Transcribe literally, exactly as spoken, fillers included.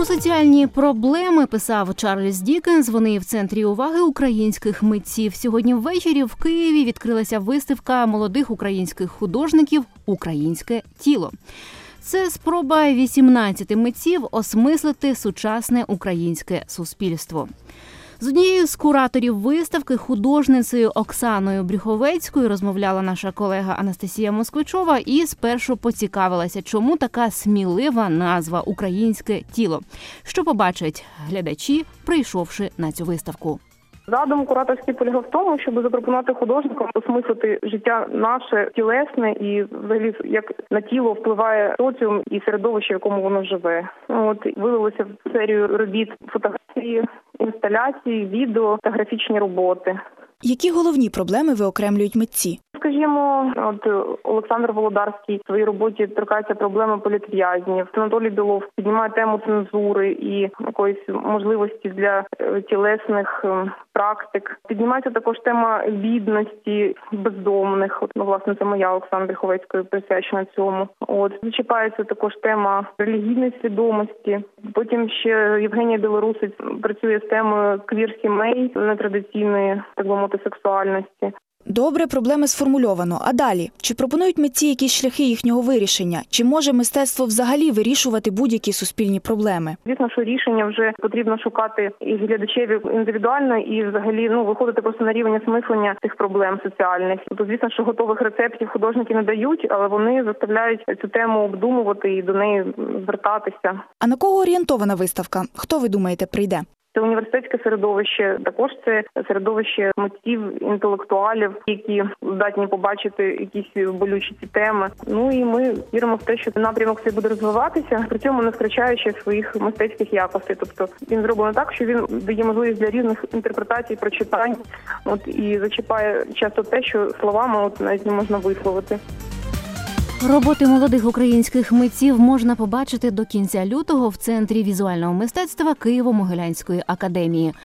Про соціальні проблеми писав Чарльз Дікенс. Вони в центрі уваги українських митців. Сьогодні ввечері в Києві відкрилася виставка молодих українських художників «Українське тіло». Це спроба вісімнадцяти митців осмислити сучасне українське суспільство. З однією з кураторів виставки, художницею Оксаною Брюховецькою, розмовляла наша колега Анастасія Москвичова і спершу поцікавилася, чому така смілива назва «Українське тіло». Що побачать глядачі, прийшовши на цю виставку. Задум кураторський полягав в тому, щоб запропонувати художникам осмислити життя наше тілесне і взагалі як на тіло впливає соціум і середовище, в якому воно живе. От вилилося в серію робіт фотографії, інсталяції, відео та графічні роботи. Які головні проблеми виокремлюють митці? Скажімо, от Олександр Володарський в своїй роботі торкається проблеми політв'язнів. Анатолій Білов піднімає тему цензури і якоїсь можливості для тілесних практик. Піднімається також тема бідності, бездомних. От, ну, власне, це моя Оксана Брюховецькою присвячена цьому. От зачіпається також тема релігійної свідомості. Потім ще Євгенія Білорусець працює з темою квір-сімей, нетрадиційної, так би мовити, сексуальності. Добре, проблеми сформульовано. А далі? Чи пропонують митці якісь шляхи їхнього вирішення? Чи може мистецтво взагалі вирішувати будь-які суспільні проблеми? Звісно, що рішення вже потрібно шукати і глядачеві індивідуально, і взагалі ну виходити просто на рівень осмислення цих проблем соціальних. Тобто, звісно, що готових рецептів художники не дають, але вони заставляють цю тему обдумувати і до неї звертатися. А на кого орієнтована виставка? Хто, ви думаєте, прийде? Це університетське середовище, також це середовище митців, інтелектуалів, які здатні побачити якісь болючі ці теми. Ну і ми віримо в те, що напрямок цей буде розвиватися, при цьому не втрачаючи своїх мистецьких якостей. Тобто він зроблено так, що він дає можливість для різних інтерпретацій, прочитань, от і зачіпає часто те, що словами от навіть не можна висловити. Роботи молодих українських митців можна побачити до кінця лютого в Центрі візуального мистецтва Києво-Могилянської академії.